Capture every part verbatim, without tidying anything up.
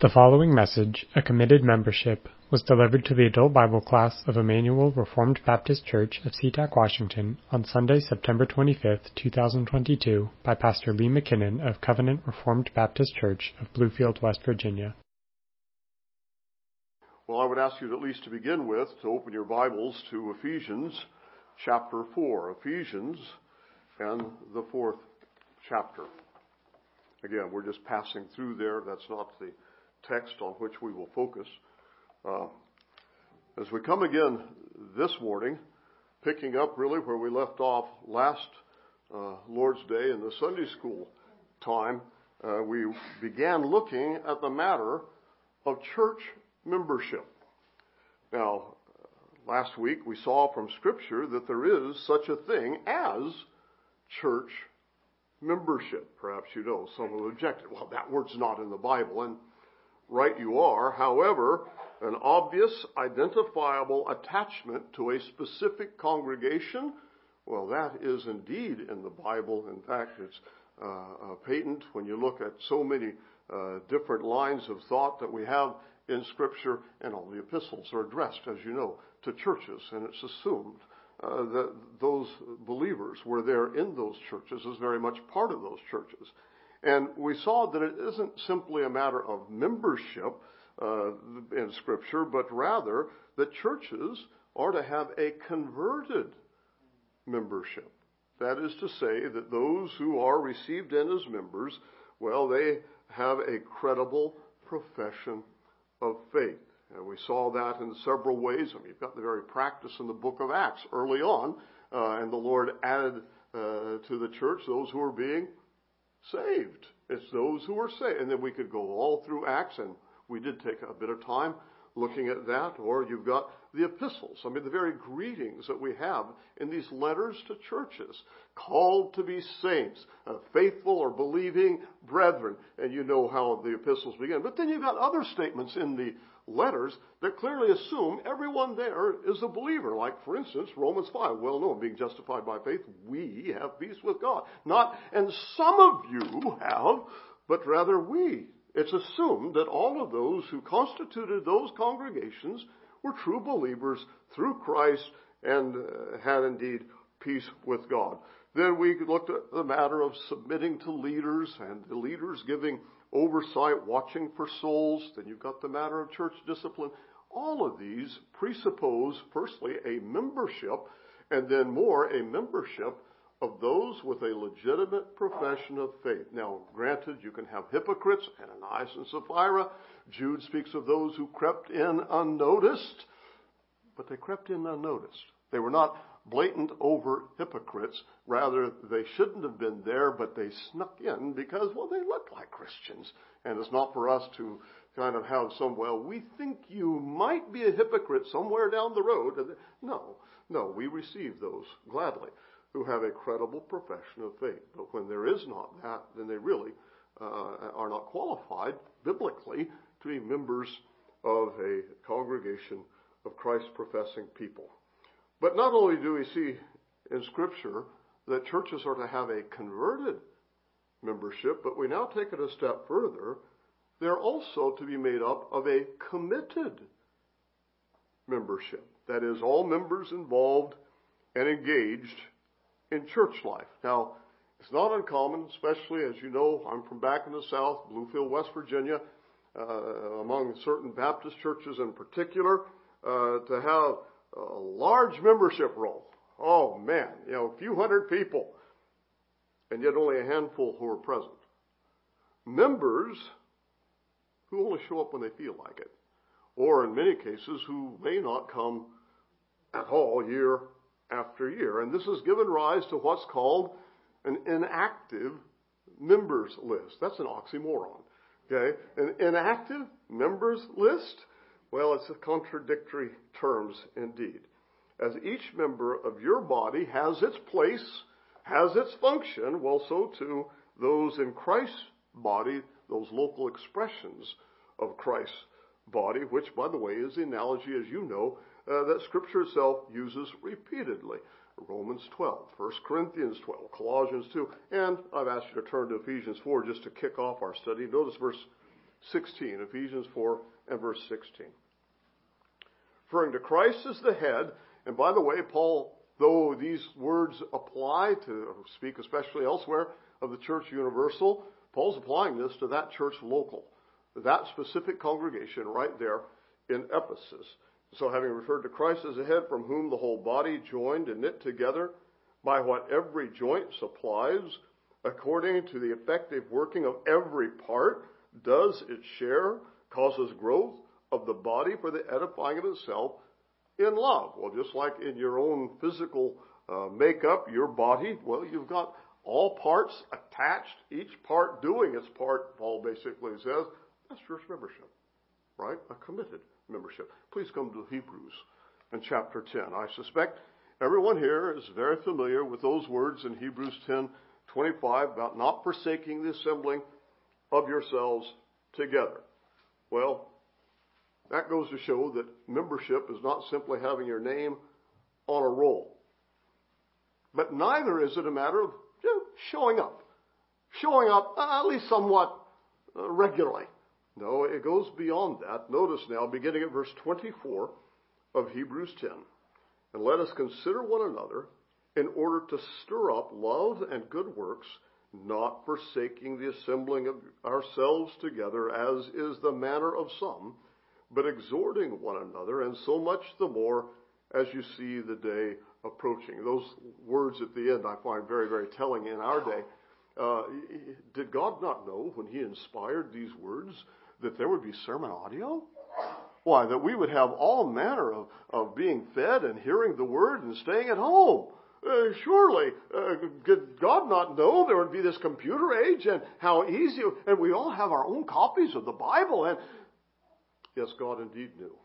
The following message, a committed membership, was delivered to the adult Bible class of Emmanuel Reformed Baptist Church of SeaTac, Washington, on Sunday, September twenty-fifth, two thousand twenty-two, by Pastor Lee McKinnon of Covenant Reformed Baptist Church of Bluefield, West Virginia. Well, I would ask you at least to begin with to open your Bibles to Ephesians chapter four. Ephesians and the fourth chapter. Again, we're just passing through there. That's not the text on which we will focus. Uh, as we come again this morning, picking up really where we left off last uh, Lord's Day in the Sunday school time, uh, we began looking at the matter of church membership. Now, last week we saw from Scripture that there is such a thing as church membership. Perhaps you know some will object. Well, that word's not in the Bible, and right you are. However, an obvious, identifiable attachment to a specific congregation, well, that is indeed in the Bible. In fact, it's uh, uh, patent when you look at so many uh, different lines of thought that we have in Scripture, and all the epistles are addressed, as you know, to churches, and it's assumed uh, that those believers were there in those churches as very much part of those churches. And we saw that it isn't simply a matter of membership uh, in Scripture, but rather that churches are to have a converted membership. That is to say that those who are received in as members, well, they have a credible profession of faith. And we saw that in several ways. I mean, you've got the very practice in the book of Acts early on, uh, and the Lord added uh, to the church those who were being saved. It's those who are saved. And then we could go all through Acts, and we did take a bit of time looking at that. Or you've got the epistles. I mean, the very greetings that we have in these letters to churches. Called to be saints, uh, faithful or believing brethren. And you know how the epistles begin. But then you've got other statements in the letters that clearly assume everyone there is a believer. Like, for instance, Romans five. Well known, being justified by faith, we have peace with God. Not, and some of you have, but rather we. It's assumed that all of those who constituted those congregations were true believers through Christ and uh, had indeed peace with God. Then we looked at the matter of submitting to leaders and the leaders giving oversight, watching for souls. Then you've got the matter of church discipline. All of these presuppose, firstly, a membership, and then more, a membership of those with a legitimate profession of faith. Now, granted, you can have hypocrites, Ananias and Sapphira. Jude speaks of those who crept in unnoticed, but they crept in unnoticed. They were not blatant, overt hypocrites. Rather, they shouldn't have been there, but they snuck in because, well, they looked like Christians. And it's not for us to kind of have some, well, we think you might be a hypocrite somewhere down the road. No, no, we receive those gladly who have a credible profession of faith. But when there is not that, then they really uh, are not qualified biblically to be members of a congregation of Christ-professing people. But not only do we see in Scripture that churches are to have a converted membership, but we now take it a step further. They're also to be made up of a committed membership. That is, all members involved and engaged in church life. Now, it's not uncommon, especially as you know, I'm from back in the South, Bluefield, West Virginia, uh, among certain Baptist churches in particular, uh, to have a large membership roll. Oh man, you know, a few hundred people, and yet only a handful who are present. Members who only show up when they feel like it, or in many cases who may not come at all year after year. And this has given rise to what's called an inactive members list. That's an oxymoron. Okay? An inactive members list? Well, it's a contradictory terms indeed. As each member of your body has its place, has its function, well, so too those in Christ's body, those local expressions of Christ's body, which, by the way, is the analogy, as you know, uh, that Scripture itself uses repeatedly. Romans twelve, First Corinthians twelve, Colossians two, and I've asked you to turn to Ephesians four just to kick off our study. Notice verse sixteen, Ephesians four and verse sixteen. Referring to Christ as the head, and by the way, Paul, though these words apply to speak especially elsewhere of the church universal, Paul's applying this to that church local, that specific congregation right there in Ephesus. So having referred to Christ as a head, from whom the whole body, joined and knit together by what every joint supplies, according to the effective working of every part, does its share, causes growth of the body for the edifying of itself in love. Well, just like in your own physical uh, makeup, your body, well, you've got all parts attached, each part doing its part, Paul basically says. That's church membership, right? A committed membership. Please come to Hebrews in chapter ten. I suspect everyone here is very familiar with those words in Hebrews ten twenty-five about not forsaking the assembling of yourselves together. Well, that goes to show that membership is not simply having your name on a roll. But neither is it a matter of you know, showing up. Showing up uh, at least somewhat uh, regularly. No, it goes beyond that. Notice now, beginning at verse twenty-four of Hebrews ten. And let us consider one another in order to stir up love and good works, not forsaking the assembling of ourselves together, as is the manner of some, but exhorting one another, and so much the more as you see the day approaching. Those words at the end I find very, very telling in our day. Uh, did God not know when he inspired these words that there would be sermon audio? Why, that we would have all manner of, of being fed and hearing the word and staying at home. Uh, surely, uh, did God not know there would be this computer age and how easy, and we all have our own copies of the Bible. And yes, God indeed knew.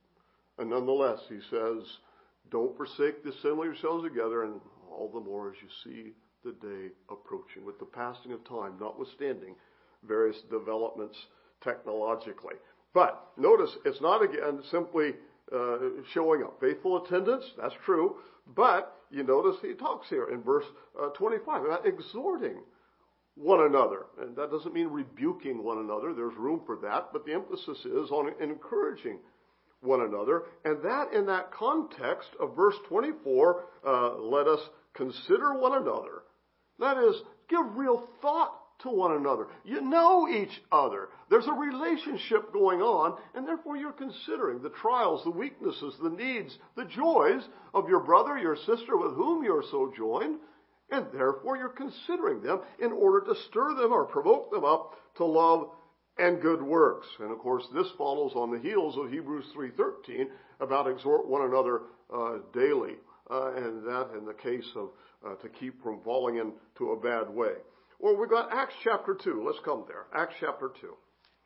And nonetheless, he says, don't forsake the assembling of yourselves together, and all the more as you see the day approaching, with the passing of time, notwithstanding various developments technologically. But notice, it's not again simply uh, showing up. Faithful attendance, that's true. But you notice he talks here in verse uh, twenty-five about exhorting one another. And that doesn't mean rebuking one another. There's room for that. But the emphasis is on encouraging one another. And that in that context of verse twenty-four, uh, let us consider one another. That is, give real thought to one another. You know each other. There's a relationship going on, and therefore you're considering the trials, the weaknesses, the needs, the joys of your brother, your sister with whom you're so joined, and therefore you're considering them in order to stir them or provoke them up to love and good works. And of course, this follows on the heels of Hebrews three thirteen about exhort one another uh, daily, uh, and that in the case of uh, to keep from falling into a bad way. Well, we've got Acts chapter two. Let's come there. Acts chapter two.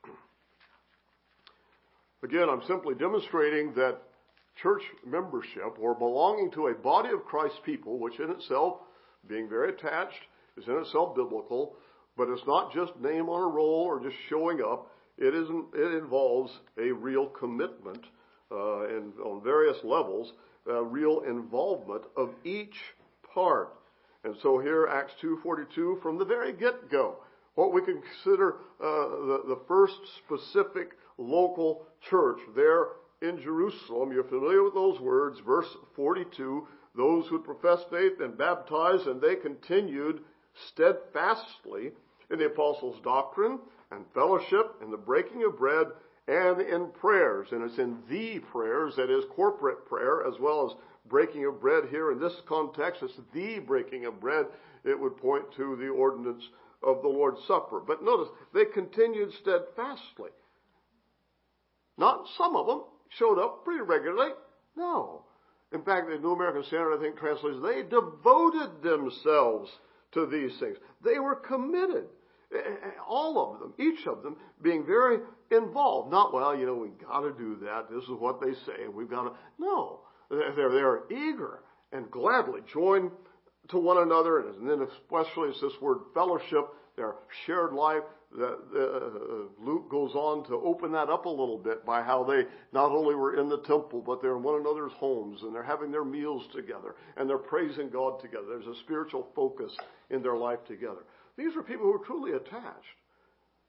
Again, I'm simply demonstrating that church membership or belonging to a body of Christ's people, which in itself, being very attached, is in itself biblical, but it's not just name on a roll or just showing up. It isn't. It involves a real commitment uh, and on various levels, a real involvement of each part. And so here, Acts two forty-two, from the very get-go, what we can consider uh, the, the first specific local church there in Jerusalem. You're familiar with those words, verse forty-two, those who professed faith and baptized, and they continued steadfastly in the apostles' doctrine and fellowship, in the breaking of bread, and in prayers. And it's in the prayers, that is corporate prayer, as well as breaking of bread here. In this context, it's the breaking of bread. It would point to the ordinance of the Lord's Supper. But notice, they continued steadfastly. Not some of them showed up pretty regularly. No. In fact, the New American Standard, I think, translates, they devoted themselves to these things. They were committed. All of them, each of them, being very involved. Not, well, you know, we got to do that. This is what they say. We've got to. No. They're, they're eager and gladly join to one another. And then especially it's this word fellowship, their shared life. The, the, uh, Luke goes on to open that up a little bit by how they not only were in the temple, but they're in one another's homes, and they're having their meals together, and they're praising God together. There's a spiritual focus in their life together. These are people who are truly attached.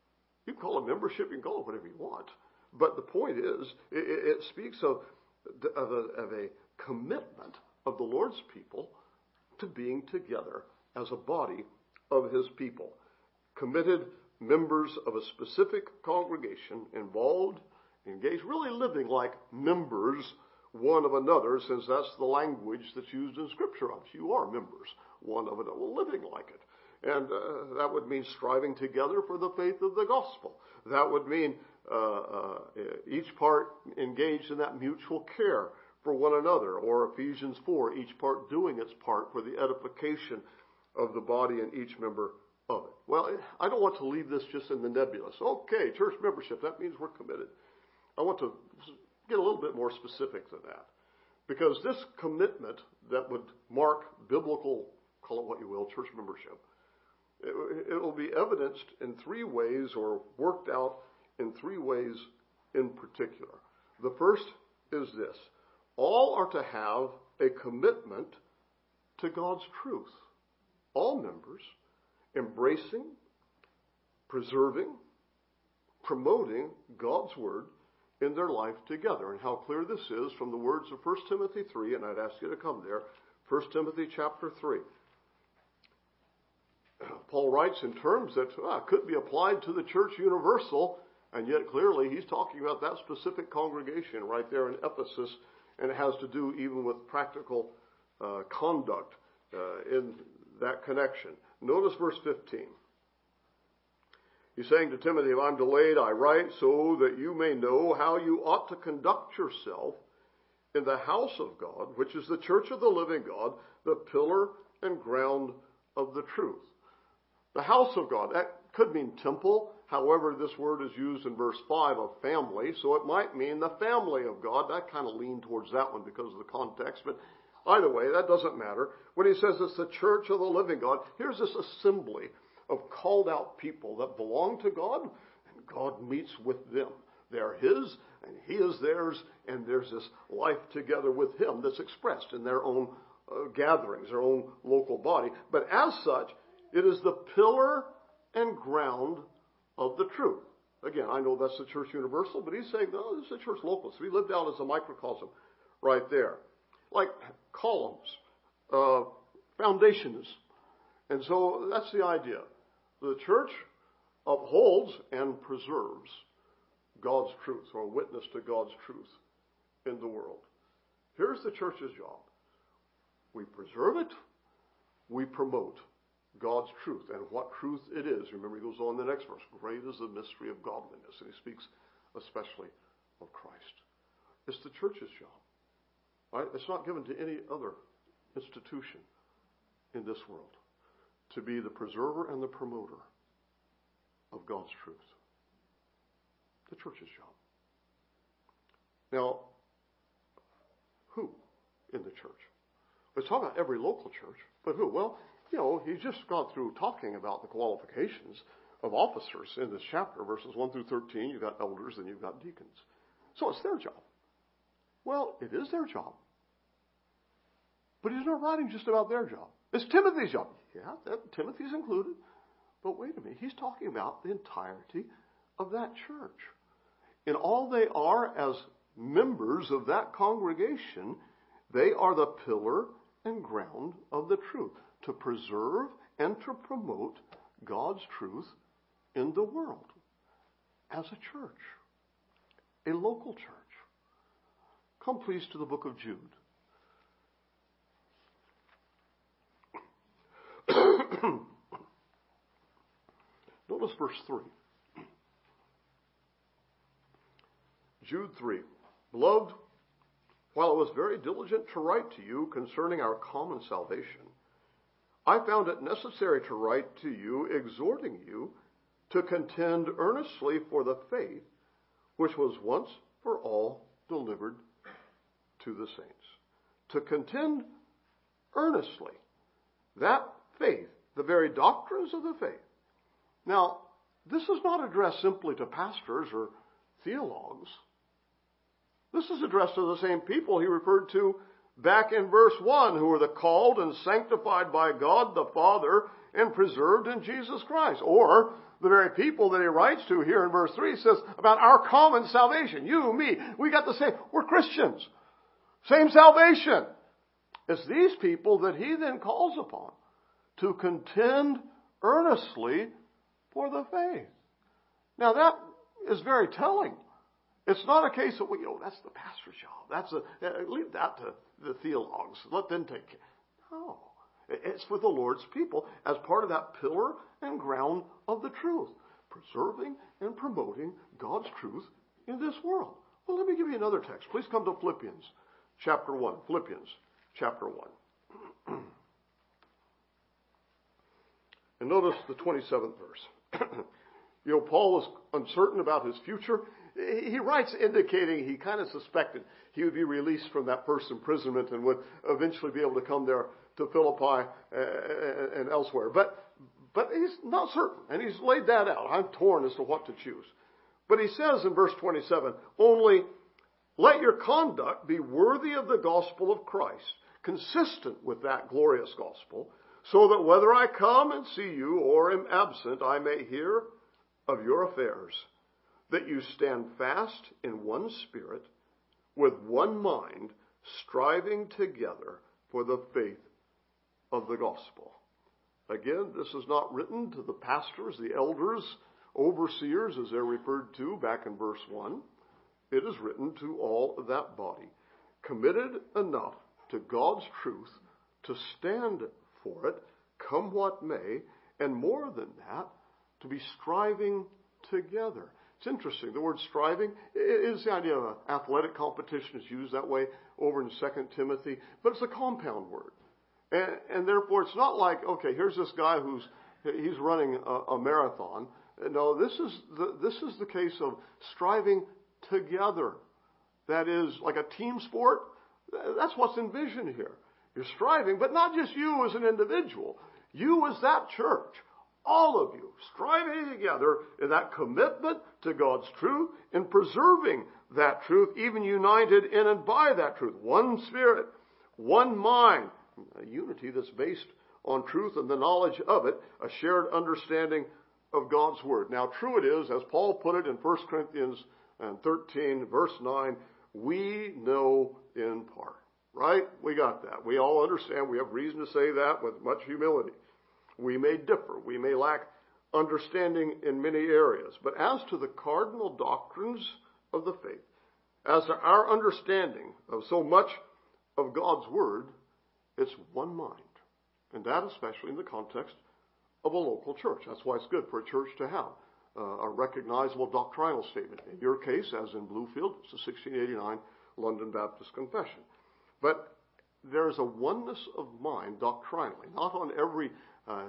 You can call it membership, you can call it whatever you want. But the point is, it, it speaks of, of, a, of a commitment of the Lord's people to being together as a body of his people. Committed members of a specific congregation, involved, engaged, really living like members one of another, since that's the language that's used in Scripture. You are members one of another, living like it. And uh, that would mean striving together for the faith of the gospel. That would mean uh, uh, each part engaged in that mutual care for one another, or Ephesians four, each part doing its part for the edification of the body and each member of it. Well, I don't want to leave this just in the nebulous. Okay, church membership, that means we're committed. I want to get a little bit more specific than that. Because this commitment that would mark biblical, call it what you will, church membership, it, it will be evidenced in three ways, or worked out in three ways in particular. The first is this. All are to have a commitment to God's truth. All members embracing, preserving, promoting God's word in their life together. And how clear this is from the words of First Timothy three, and I'd ask you to come there, First Timothy chapter three. Paul writes in terms that ah, could be applied to the church universal, and yet clearly he's talking about that specific congregation right there in Ephesus, and it has to do even with practical uh, conduct uh, in that connection. Notice verse fifteen. He's saying to Timothy, if I'm delayed, I write so that you may know how you ought to conduct yourself in the house of God, which is the church of the living God, the pillar and ground of the truth. The house of God, that could mean temple. However, this word is used in verse five of family, so it might mean the family of God. I kind of lean towards that one because of the context, but either way, that doesn't matter. When he says it's the church of the living God, here's this assembly of called out people that belong to God, and God meets with them. They're his, and he is theirs, and there's this life together with him that's expressed in their own uh, gatherings, their own local body. But as such, it is the pillar and ground of the truth. Again, I know that's the church universal, but he's saying, no, this is the church local. So he lived out as a microcosm right there. Like columns, uh, foundations. And so that's the idea. The church upholds and preserves God's truth, or witness to God's truth in the world. Here's the church's job. We preserve it. We promote God's truth, and what truth it is. Remember, he goes on in the next verse. Great is the mystery of godliness. And he speaks especially of Christ. It's the church's job. Right? It's not given to any other institution in this world to be the preserver and the promoter of God's truth. The church's job. Now, who in the church? Let's talk about every local church, but who? Well, you know, he's just gone through talking about the qualifications of officers in this chapter, verses one through thirteen. You've got elders and you've got deacons. So it's their job. Well, it is their job. But he's not writing just about their job. It's Timothy's job. Yeah, that, Timothy's included. But wait a minute. He's talking about the entirety of that church. And all they are as members of that congregation, they are the pillar and ground of the truth, to preserve and to promote God's truth in the world as a church, a local church. Come please to the book of Jude. Notice verse three. Jude three. Beloved, while I was very diligent to write to you concerning our common salvation, I found it necessary to write to you, exhorting you to contend earnestly for the faith which was once for all delivered to the saints. To contend earnestly. That faith, the very doctrines of the faith. Now, this is not addressed simply to pastors or theologues. This is addressed to the same people he referred to back in verse one, who are the called and sanctified by God the Father and preserved in Jesus Christ. Or The very people that he writes to here in verse three says about our common salvation. You, me, we got the same. We're Christians. Same salvation. It's these people that he then calls upon to contend earnestly for the faith. Now that is very telling. It's not a case of, well, you know, that's the pastor's job. That's a, leave that to the theologues. Let them take care. No. It's for the Lord's people as part of that pillar and ground of the truth. Preserving and promoting God's truth in this world. Well, let me give you another text. Please come to Philippians chapter one. Philippians chapter one. And notice the twenty-seventh verse. You know, Paul was uncertain about his future. He writes indicating he kind of suspected he would be released from that first imprisonment and would eventually be able to come there to Philippi and elsewhere. But but he's not certain, and he's laid that out. I'm torn as to what to choose. But he says in verse twenty-seven, only let your conduct be worthy of the gospel of Christ, consistent with that glorious gospel, so that whether I come and see you or am absent, I may hear of your affairs, that you stand fast in one spirit, with one mind, striving together for the faith of the gospel. Again, this is not written to the pastors, the elders, overseers, as they're referred to back in verse one. It is written to all of that body, committed enough to God's truth to stand for it, come what may, and more than that, to be striving together. It's interesting. The word striving is the idea of an athletic competition. It's used that way over in Second Timothy, but it's a compound word. And, and therefore, it's not like, okay, here's this guy who's he's running a, a marathon. No, this is the, this is the case of striving together. That is like a team sport. That's what's envisioned here. You're striving, but not just you as an individual. You as that church. All of you striving together in that commitment to God's truth and preserving that truth, even united in and by that truth. One spirit, one mind, a unity that's based on truth and the knowledge of it, a shared understanding of God's word. Now, true it is, as Paul put it in First Corinthians thirteen, verse nine, we know in part. Right? We got that. We all understand. We have reason to say that with much humility. We may differ. We may lack understanding in many areas. But as to the cardinal doctrines of the faith, as to our understanding of so much of God's word, it's one mind. And that especially in the context of a local church. That's why it's good for a church to have uh, a recognizable doctrinal statement. In your case, as in Bluefield, it's the sixteen eighty-nine London Baptist Confession. But there's a oneness of mind doctrinally, not on every uh,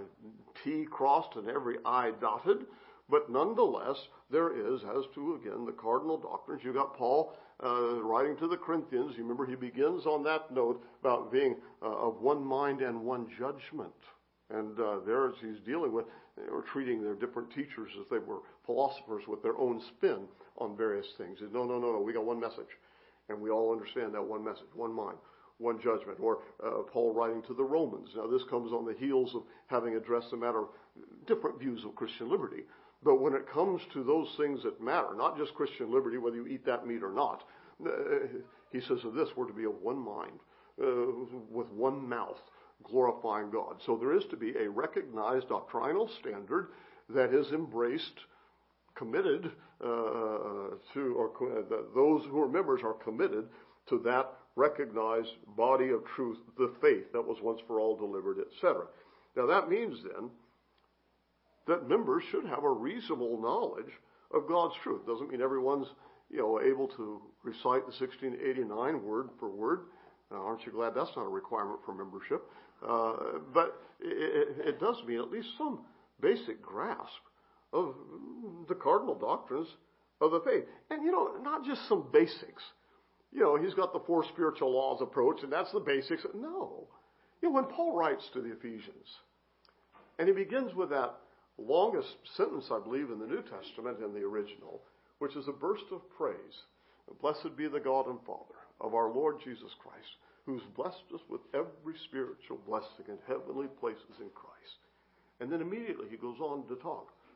T crossed and every I dotted, but nonetheless, there is, as to, again, the cardinal doctrines. You got Paul uh, writing to the Corinthians. You remember he begins on that note about being uh, of one mind and one judgment. And uh, there, as he's dealing with, or treating their different teachers as they were philosophers with their own spin on various things. He said, no, no, no, no, we got one message. And we all understand that one message, one mind, one judgment. Or uh, Paul writing to the Romans. Now, this comes on the heels of having addressed a matter of different views of Christian liberty. But when it comes to those things that matter, not just Christian liberty, whether you eat that meat or not, uh, he says of this, we're to be of one mind, uh, with one mouth, glorifying God. So there is to be a recognized doctrinal standard that is embraced, committed uh, to, or uh, those who are members are committed to that recognized body of truth, the faith that was once for all delivered, et cetera. Now that means then that members should have a reasonable knowledge of God's truth. Doesn't mean everyone's, you know, able to recite the sixteen eighty-nine word for word. Uh, aren't you glad that's not a requirement for membership? Uh, but it, it does mean at least some basic grasp of the cardinal doctrines of the faith. And, you know, not just some basics. You know, he's got the four spiritual laws approach, and that's the basics. No. You know, when Paul writes to the Ephesians, and he begins with that longest sentence, I believe, in the New Testament, in the original, which is a burst of praise. Blessed be the God and Father of our Lord Jesus Christ, who's blessed us with every spiritual blessing in heavenly places in Christ. And then immediately he goes on to talk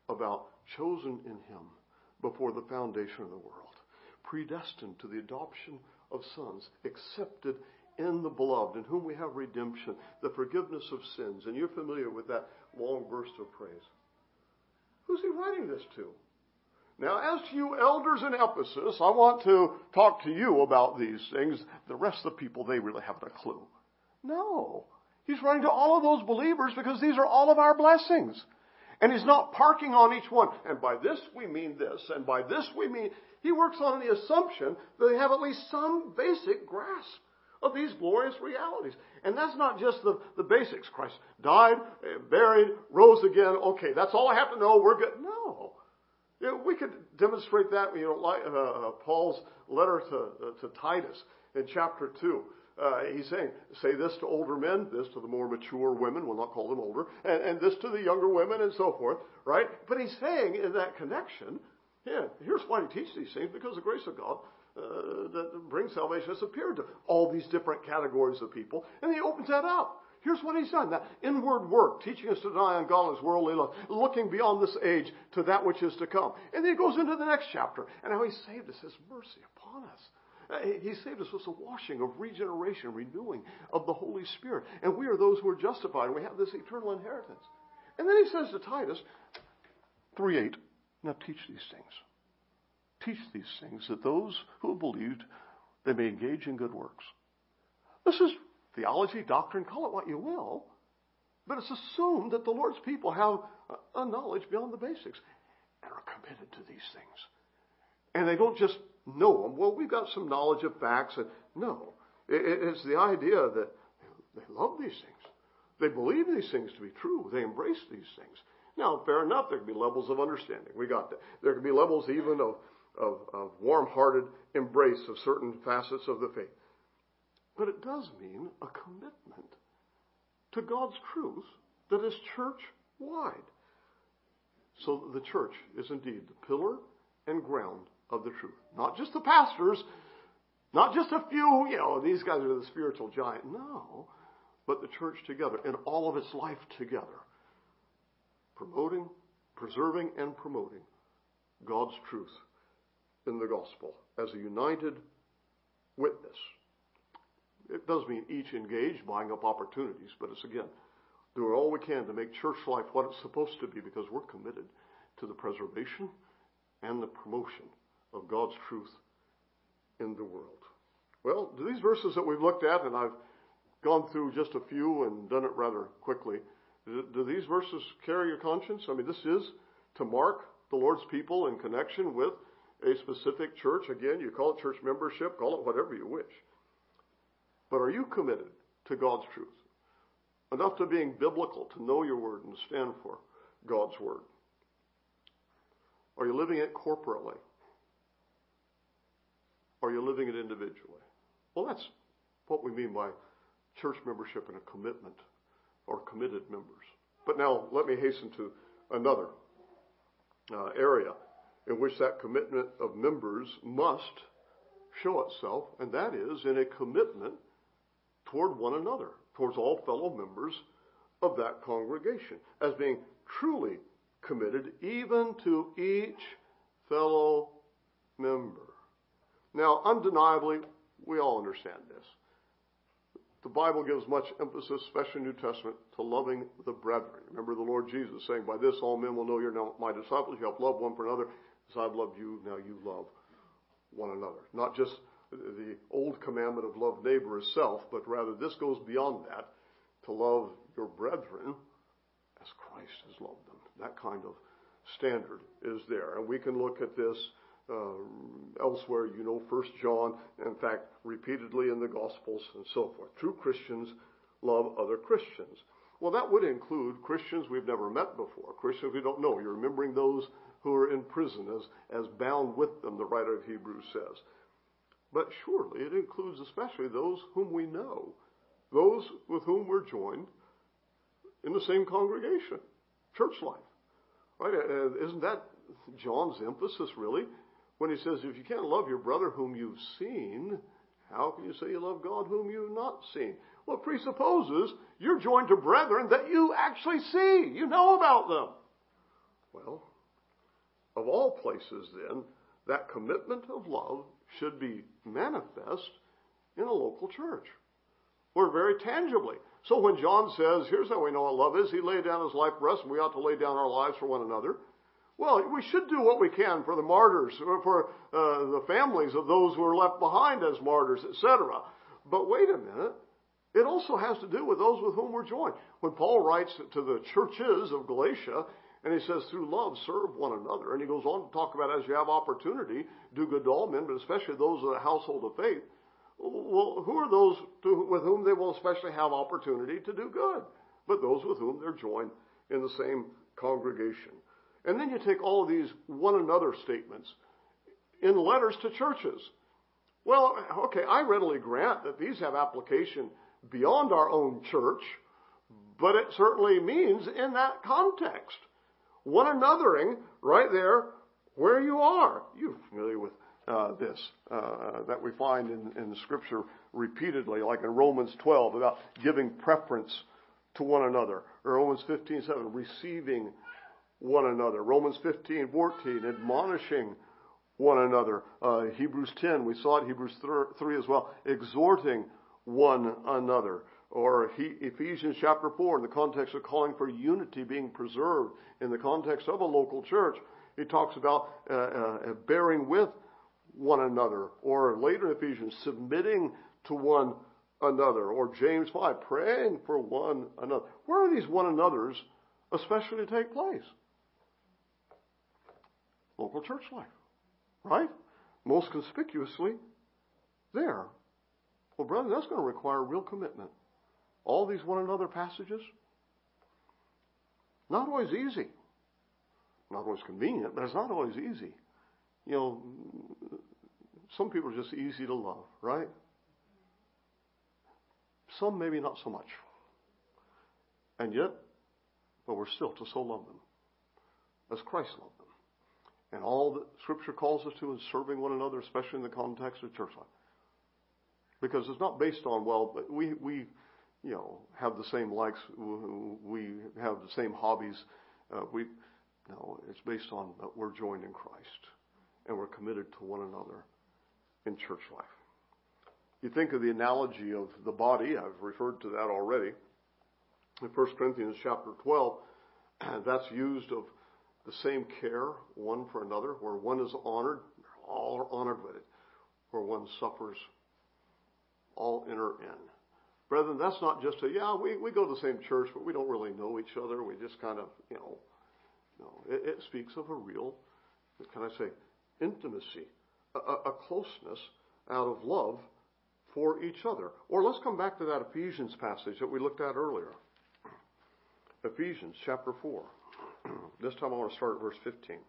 about chosen in him before the foundation of the world, predestined to the adoption of sons, accepted in the beloved, in whom we have redemption, the forgiveness of sins. And you're familiar with that long burst of praise. Who's he writing this to? Now, as to you elders in Ephesus, I want to talk to you about these things. The rest of the people, they really haven't a clue. No. He's writing to all of those believers because these are all of our blessings. And he's not parking on each one. And by this we mean this. And by this we mean... He works on the assumption that they have at least some basic grasp of these glorious realities. And that's not just the, the basics. Christ died, buried, rose again. Okay, that's all I have to know. We're good. No. You know, we could demonstrate that, you know, like uh, Paul's letter to, uh, to Titus in chapter two. Uh, he's saying, say this to older men, this to the more mature women, we'll not call them older, and, and this to the younger women and so forth, right? But he's saying in that connection, yeah, here's why he teaches these things, because the grace of God uh, that brings salvation has appeared to all these different categories of people, and he opens that up. Here's what he's done. That inward work, teaching us to deny ungodliness, worldly love, looking beyond this age to that which is to come. And then he goes into the next chapter, and how he saved us, his mercy upon us. He saved us with the washing of regeneration, renewing of the Holy Spirit. And we are those who are justified, and we have this eternal inheritance. And then he says to Titus, three eight, now teach these things. Teach these things, that those who have believed, they may engage in good works. This is theology, doctrine, call it what you will, but it's assumed that the Lord's people have a knowledge beyond the basics and are committed to these things. And they don't just know them. Well, we've got some knowledge of facts. And no, it's the idea that they love these things. They believe these things to be true. They embrace these things. Now, fair enough, there can be levels of understanding. We got that. There can be levels even of, of, of warm-hearted embrace of certain facets of the faith. But it does mean a commitment to God's truth that is church-wide. So the church is indeed the pillar and ground of the truth. Not just the pastors, not just a few, you know, these guys are the spiritual giant. No, but the church together in all of its life together. Promoting, preserving, and promoting God's truth in the gospel as a united witness. It does mean each engaged, buying up opportunities, but it's again, doing all we can to make church life what it's supposed to be because we're committed to the preservation and the promotion of God's truth in the world. Well, do these verses that we've looked at, and I've gone through just a few and done it rather quickly, do, do these verses carry your conscience? I mean, this is to mark the Lord's people in connection with a specific church. Again, you call it church membership, call it whatever you wish. But are you committed to God's truth? Enough to being biblical, to know your word and stand for God's word. Are you living it corporately? Are you living it individually? Well, that's what we mean by church membership and a commitment or committed members. But now let me hasten to another uh, area in which that commitment of members must show itself, and that is in a commitment toward one another, towards all fellow members of that congregation, as being truly committed even to each fellow member. Now, undeniably, we all understand this. The Bible gives much emphasis, especially in the New Testament, to loving the brethren. Remember the Lord Jesus saying, by this all men will know you're now my disciples. You have loved one for another. As I've loved you, now you love one another. Not just the old commandment of love neighbor as self, but rather this goes beyond that, to love your brethren as Christ has loved them. That kind of standard is there. And we can look at this uh, elsewhere, you know, First John, in fact, repeatedly in the Gospels and so forth. True Christians love other Christians. Well, that would include Christians we've never met before, Christians we don't know. You're remembering those who are in prison as, as bound with them, the writer of Hebrews says. But surely it includes especially those whom we know, those with whom we're joined in the same congregation, church life. Right? Uh, isn't that John's emphasis really? When he says, if you can't love your brother whom you've seen, how can you say you love God whom you've not seen? Well, it presupposes you're joined to brethren that you actually see. You know about them. Well, of all places then, that commitment of love should be manifest in a local church, or very tangibly. So when John says, here's how we know what love is, he laid down his life for us, and we ought to lay down our lives for one another. Well, we should do what we can for the martyrs, or for uh, the families of those who are left behind as martyrs, et cetera. But wait a minute. It also has to do with those with whom we're joined. When Paul writes to the churches of Galatia, and he says, through love, serve one another. And he goes on to talk about, as you have opportunity, do good to all men, but especially those of the household of faith. Well, who are those to, with whom they will especially have opportunity to do good? But those with whom they're joined in the same congregation. And then you take all of these one another statements in letters to churches. Well, okay, I readily grant that these have application beyond our own church, but it certainly means in that context. One anothering right there where you are. You're familiar with uh, this, uh, that we find in, in the Scripture repeatedly, like in Romans twelve, about giving preference to one another. Or Romans fifteen seven, receiving one another. Romans fifteen fourteen, admonishing one another. Uh, Hebrews ten, we saw it, Hebrews three as well, exhorting one another. Or he, Ephesians chapter four, in the context of calling for unity being preserved in the context of a local church, he talks about uh, uh, bearing with one another. Or later in Ephesians, submitting to one another. Or James five, praying for one another. Where are these one another's especially to take place? Local church life, right? Most conspicuously there. Well, brother, that's going to require real commitment. All these one another passages, not always easy. Not always convenient, but it's not always easy. You know, some people are just easy to love, right? Some maybe not so much. And yet, but we're still to so love them as Christ loved them. And all that Scripture calls us to is serving one another, especially in the context of church life. Because it's not based on, well, we, we you know, have the same likes, we have the same hobbies. Uh, we No, it's based on that we're joined in Christ. And we're committed to one another in church life. You think of the analogy of the body, I've referred to that already. In First Corinthians chapter twelve, that's used of the same care one for another. Where one is honored, all are honored with it. Where one suffers, all enter in. Brethren, that's not just a, yeah, we, we go to the same church, but we don't really know each other. We just kind of, you know, no. It, it speaks of a real, can I say, intimacy, a, a closeness out of love for each other. Or let's come back to that Ephesians passage that we looked at earlier. Ephesians chapter four. This time I want to start at verse fifteen.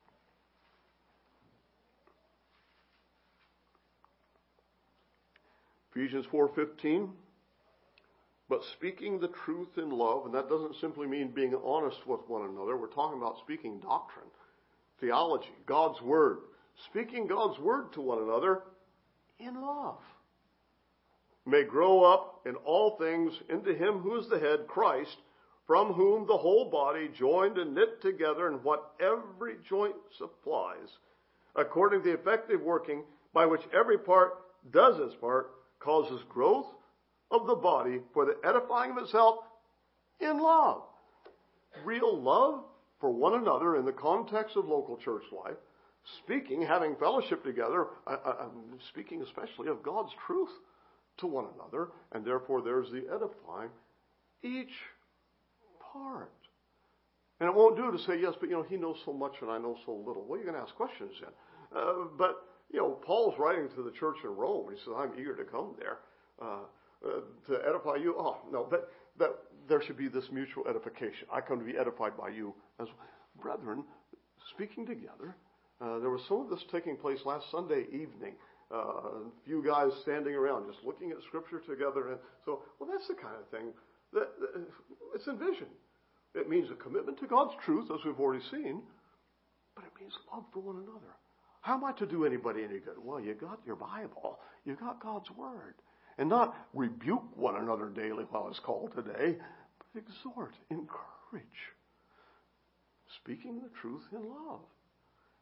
Ephesians four fifteen. But speaking the truth in love, and that doesn't simply mean being honest with one another. We're talking about speaking doctrine, theology, God's Word. Speaking God's Word to one another in love. May grow up in all things into Him who is the head, Christ, from whom the whole body, joined and knit together in what every joint supplies, according to the effective working by which every part does its part, causes growth of the body for the edifying of itself in love. Real love for one another in the context of local church life. Speaking, having fellowship together, uh, uh, speaking especially of God's truth to one another. And therefore there's the edifying each part. And it won't do to say, yes, but you know, he knows so much and I know so little. Well, you're going to ask questions then. Uh, but, you know, Paul's writing to the church in Rome. He says, I'm eager to come there. Uh, Uh, to edify you? Oh, no, but that there should be this mutual edification. I come to be edified by you as brethren, speaking together. Uh, there was some of this taking place last Sunday evening. Uh, a few guys standing around just looking at Scripture together. And so, well, that's the kind of thing that, that it's envisioned. It means a commitment to God's truth, as we've already seen, but it means love for one another. How am I to do anybody any good? Well, you got your Bible. You got God's Word. And not rebuke one another daily while it's called today, but exhort, encourage. Speaking the truth in love.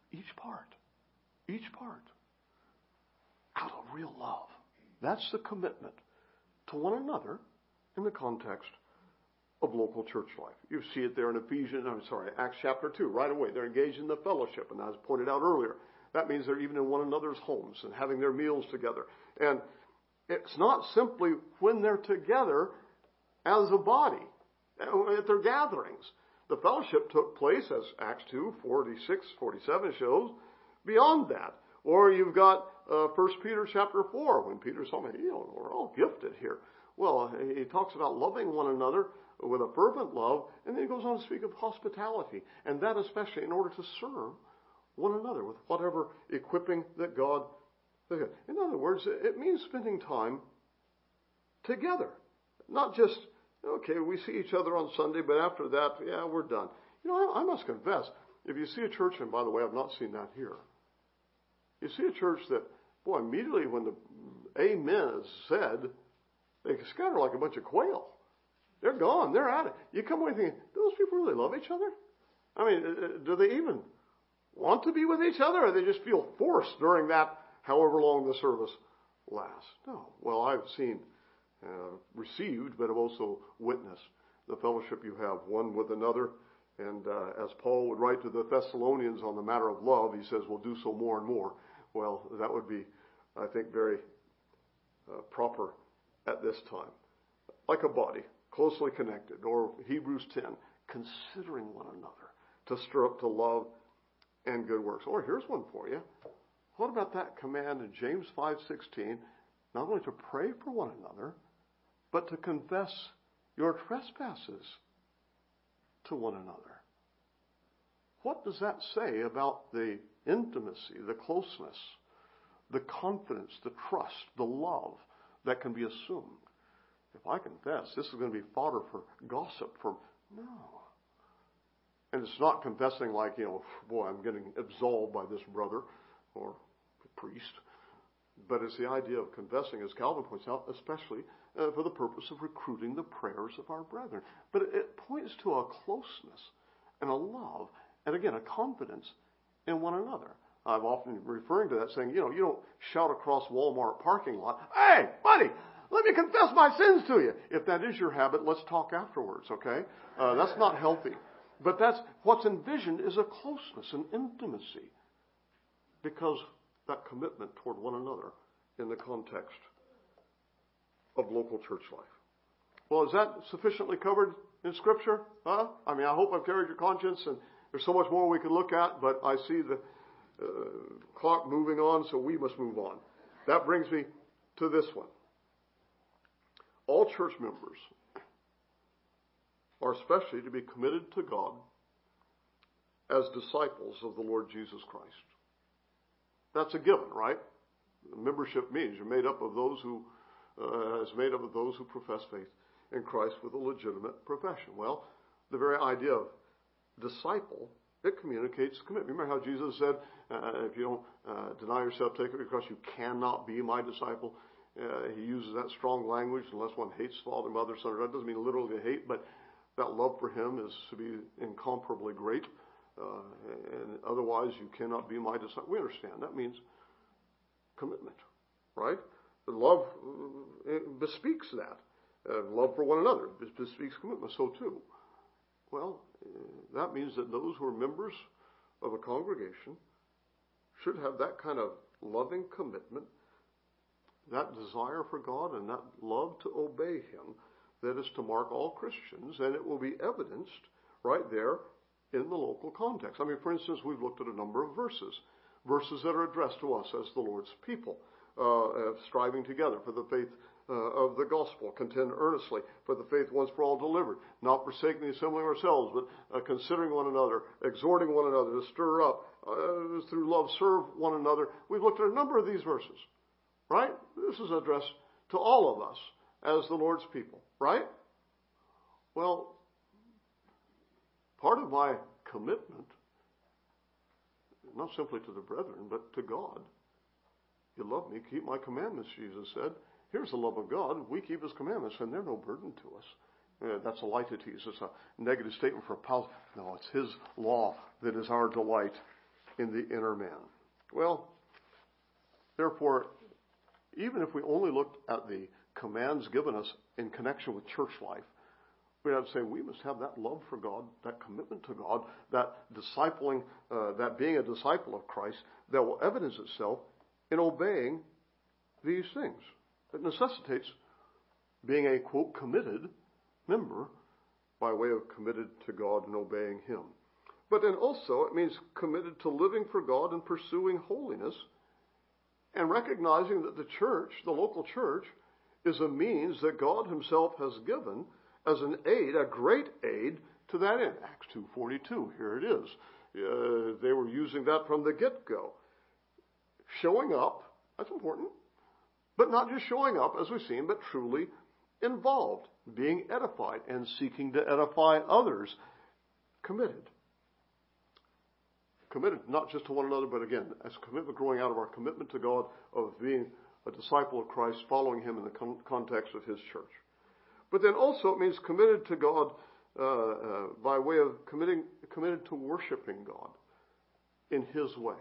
Each part. Each part. Out of real love. That's the commitment to one another in the context of local church life. You see it there in Ephesians, I'm sorry, Acts chapter two, right away. They're engaged in the fellowship, and as pointed out earlier, that means they're even in one another's homes and having their meals together. And it's not simply when they're together as a body, at their gatherings. The fellowship took place, as Acts two, forty-six, forty-seven shows, beyond that. Or you've got uh, First Peter chapter four, when Peter's talking, you know, we're all gifted here. Well, he talks about loving one another with a fervent love, and then he goes on to speak of hospitality, and that especially in order to serve one another with whatever equipping that God has. In other words, it means spending time together. Not just, okay, we see each other on Sunday, but after that, yeah, we're done. You know, I, I must confess, if you see a church, and by the way, I've not seen that here. You see a church that, boy, immediately when the amen is said, they scatter like a bunch of quail. They're gone. They're at it. You come away thinking, do those people really love each other? I mean, do they even want to be with each other, or they just feel forced during that however long the service lasts? No. Well, I've seen, uh, received, but have also witnessed the fellowship you have one with another. And uh, as Paul would write to the Thessalonians on the matter of love, he says, we'll do so more and more. Well, that would be, I think, very uh, proper at this time. Like a body, closely connected. Or Hebrews ten, considering one another to stir up to love and good works. Or here's one for you. What about that command in James five sixteen, not only to pray for one another, but to confess your trespasses to one another? What does that say about the intimacy, the closeness, the confidence, the trust, the love that can be assumed? If I confess, this is going to be fodder for gossip. For no. And it's not confessing like, you know, boy, I'm getting absolved by this brother or priest. But it's the idea of confessing, as Calvin points out, especially uh, for the purpose of recruiting the prayers of our brethren. But it, it points to a closeness and a love, and again, a confidence in one another. I'm often referring to that, saying, you know, you don't shout across Walmart parking lot, hey, buddy, let me confess my sins to you. If that is your habit, let's talk afterwards, okay? Uh, that's not healthy. But that's what's envisioned is a closeness, an intimacy, because that commitment toward one another in the context of local church life. Well, is that sufficiently covered in Scripture? Huh? I mean, I hope I've carried your conscience, and there's so much more we could look at, but I see the uh, clock moving on, so we must move on. That brings me to this one. All church members are especially to be committed to God as disciples of the Lord Jesus Christ. That's a given, right? Membership means you're made up of those who uh, is made up of those who profess faith in Christ with a legitimate profession. Well, the very idea of disciple, it communicates commitment. Remember how Jesus said, uh, if you don't uh, deny yourself, take up your cross, you cannot be my disciple. Uh, he uses that strong language, unless one hates father, mother, son, or that doesn't mean literally to hate, but that love for him is to be incomparably great. Uh, and otherwise, you cannot be my disciple. We understand. That means commitment, right? The love uh, bespeaks that. Uh, love for one another bespeaks commitment. So too. Well, uh, that means that those who are members of a congregation should have that kind of loving commitment, that desire for God, and that love to obey Him that is to mark all Christians, and it will be evidenced right there in the local context. I mean, for instance, we've looked at a number of verses, verses that are addressed to us as the Lord's people, uh, striving together for the faith uh, of the gospel, contend earnestly for the faith once for all delivered, not forsaking the assembling ourselves, but uh, considering one another, exhorting one another to stir up, uh, through love serve one another. We've looked at a number of these verses, right? This is addressed to all of us as the Lord's people, right? Well, part of my commitment, not simply to the brethren, but to God. You love me, keep my commandments, Jesus said. Here's the love of God. We keep His commandments, and they're no burden to us. Uh, that's a litetes. It's a negative statement for a positive. No, it's His law that is our delight. in the inner man. Well, therefore, even if we only looked at the commands given us in connection with church life, we have to say we must have that love for God, that commitment to God, that discipling, uh, that being a disciple of Christ that will evidence itself in obeying these things. It necessitates being a, quote, committed member by way of committed to God and obeying Him. But then also it means committed to living for God and pursuing holiness and recognizing that the church, the local church, is a means that God Himself has given as an aid, a great aid to that end. Acts two forty-two, here it is. Uh, they were using that from the get-go. Showing up, that's important, but not just showing up, as we've seen, but truly involved, being edified and seeking to edify others. Committed. Committed not just to one another, but again, as commitment growing out of our commitment to God of being a disciple of Christ, following Him in the con- context of His church. But then also it means committed to God uh, uh, by way of committing, committed to worshiping God in His way,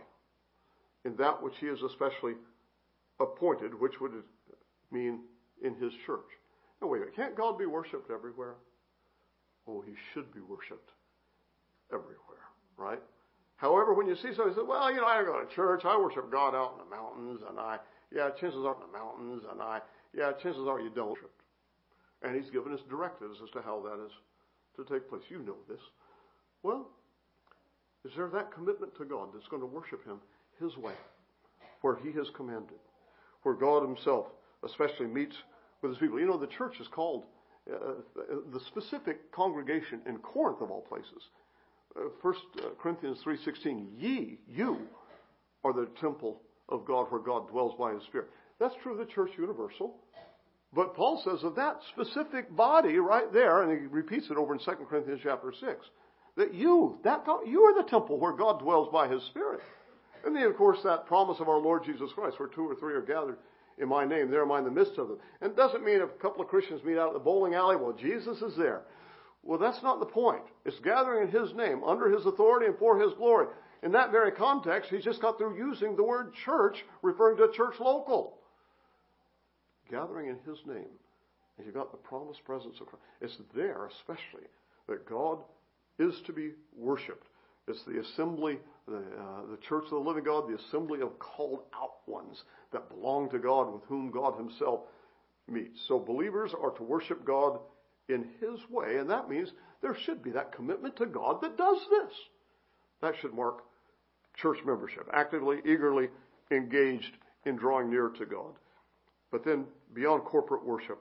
in that which He has especially appointed, which would mean in His church. No, wait a minute. Can't God be worshipped everywhere? Oh, He should be worshipped everywhere, right? However, when you see somebody say, well, you know, I go to church, I worship God out in the mountains, and I, yeah, chances are in the mountains, and I, yeah, chances are you don't worship. And He's given us directives as to how that is to take place. You know this. Well, is there that commitment to God that's going to worship Him His way, where He has commanded, where God Himself especially meets with His people? You know, the church is called, uh, the specific congregation in Corinth of all places. Uh, First Corinthians three sixteen, ye, you, are the temple of God where God dwells by His Spirit. That's true of the church universal. But Paul says of that specific body right there, and he repeats it over in Second Corinthians chapter six, that you, that you are the temple where God dwells by His Spirit. And then, of course, that promise of our Lord Jesus Christ, where two or three are gathered in my name, there am I in the midst of them. And it doesn't mean if a couple of Christians meet out at the bowling alley, well, Jesus is there. Well, that's not the point. It's gathering in His name, under His authority and for His glory. In that very context, He's just got through using the word church, referring to a church local. Gathering in His name. And you've got the promised presence of Christ. It's there especially that God is to be worshipped. It's the assembly, the, uh, the church of the living God, the assembly of called out ones that belong to God, with whom God Himself meets. So believers are to worship God in His way, and that means there should be that commitment to God that does this. That should mark church membership, actively, eagerly engaged in drawing near to God. But then, beyond corporate worship,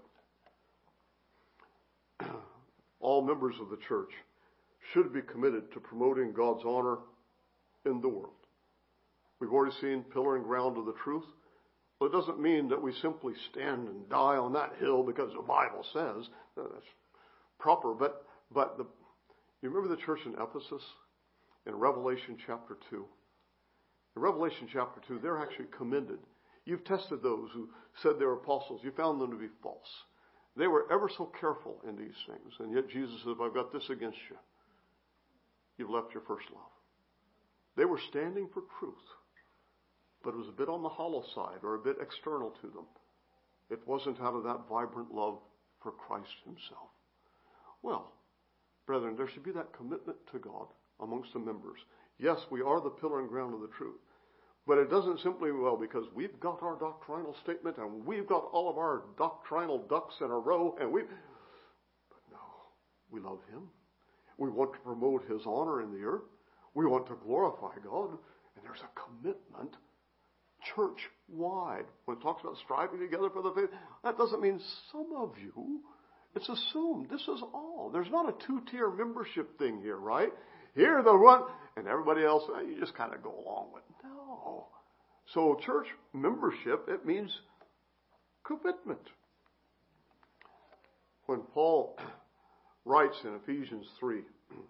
all members of the church should be committed to promoting God's honor in the world. We've already seen pillar and ground of the truth. Well, it doesn't mean that we simply stand and die on that hill because the Bible says. No, that's proper. But, but the, you remember the church in Ephesus in Revelation chapter two? In Revelation chapter two, they're actually commended. You've tested those who said they were apostles. You found them to be false. They were ever so careful in these things. And yet Jesus said, if I've got this against you, you've left your first love. They were standing for truth, but it was a bit on the hollow side or a bit external to them. It wasn't out of that vibrant love for Christ Himself. Well, brethren, there should be that commitment to God amongst the members. Yes, we are the pillar and ground of the truth. But it doesn't simply, well, because we've got our doctrinal statement and we've got all of our doctrinal ducks in a row and we, but no, we love Him. We want to promote His honor in the earth. We want to glorify God. And there's a commitment church-wide. When it talks about striving together for the faith, that doesn't mean some of you. It's assumed. This is all. There's not a two-tier membership thing here, right? Here the one, and everybody else, you just kind of go along with it. No. So church membership, it means commitment. When Paul writes in Ephesians three,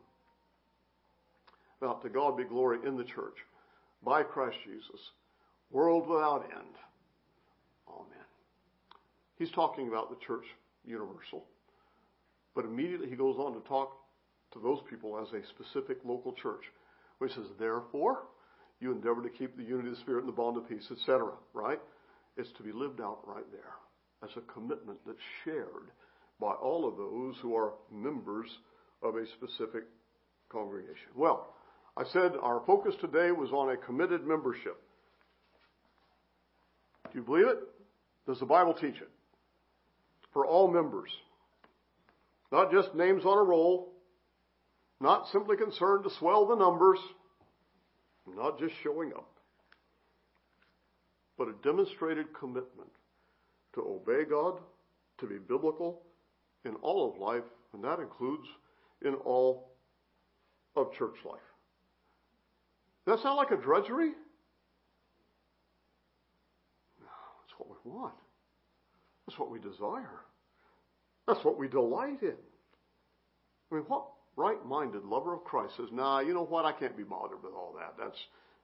about to God be glory in the church, by Christ Jesus, world without end. Amen. He's talking about the church universal. But immediately he goes on to talk to those people as a specific local church, which says, therefore, You endeavor to keep the unity of the Spirit and the bond of peace, et cetera. Right? It's to be lived out right there as a commitment that's shared by all of those who are members of a specific congregation. Well, I said our focus today was on a committed membership. Do you believe it? Does the Bible teach it? For all members. Not just names on a roll. Not simply concerned to swell the numbers. Not just showing up. But a demonstrated commitment to obey God, to be biblical in all of life, and that includes in all of church life. Does that sound like a drudgery? No, that's what we want. That's what we desire. That's what we delight in. I mean, what right-minded lover of Christ says, nah, you know what, I can't be bothered with all that. That's,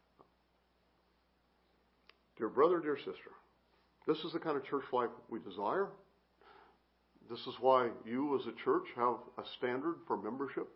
dear brother, dear sister, this is the kind of church life we desire. This is why you as a church have a standard for membership.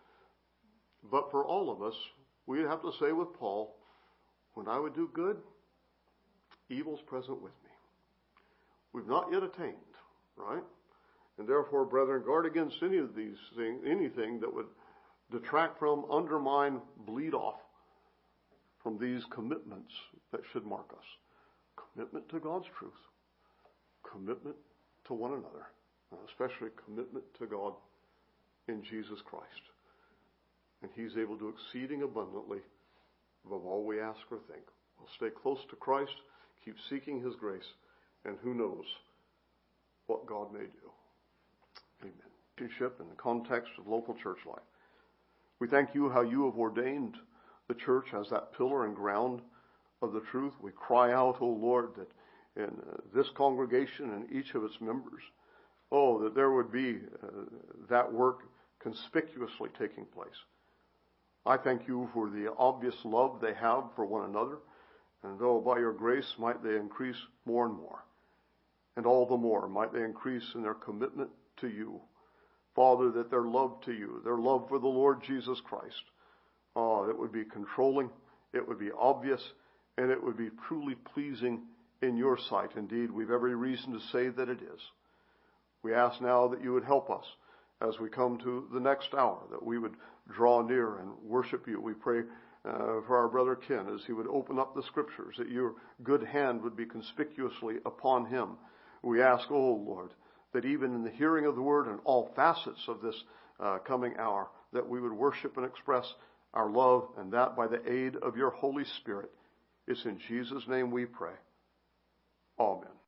But for all of us, we have to say with Paul, when I would do good, evil's present with me. We've not yet attained, right? And therefore, brethren, guard against any of these things, anything that would detract from, undermine, bleed off from these commitments that should mark us. Commitment to God's truth. Commitment to one another. Especially commitment to God in Jesus Christ. And He's able to do exceeding abundantly above all we ask or think. We'll stay close to Christ, keep seeking His grace, and who knows what God may do. Amen. Relationship in the context of local church life. We thank you how you have ordained the church as that pillar and ground of the truth. We cry out, O Lord, that in uh, this congregation and each of its members, oh, that there would be uh, that work conspicuously taking place. I thank you for the obvious love they have for one another, and though by your grace might they increase more and more, and all the more might they increase in their commitment to you. Father, that their love to you, their love for the Lord Jesus Christ, oh, it would be controlling, it would be obvious, and it would be truly pleasing in your sight. Indeed, we've every reason to say that it is. We ask now that you would help us as we come to the next hour, that we would draw near and worship you. We pray uh, for our brother Ken as he would open up the scriptures, that your good hand would be conspicuously upon him. We ask, oh Lord, that even in the hearing of the word and all facets of this uh, coming hour, that we would worship and express our love, and that by the aid of your Holy Spirit. It's in Jesus' name we pray. Amen.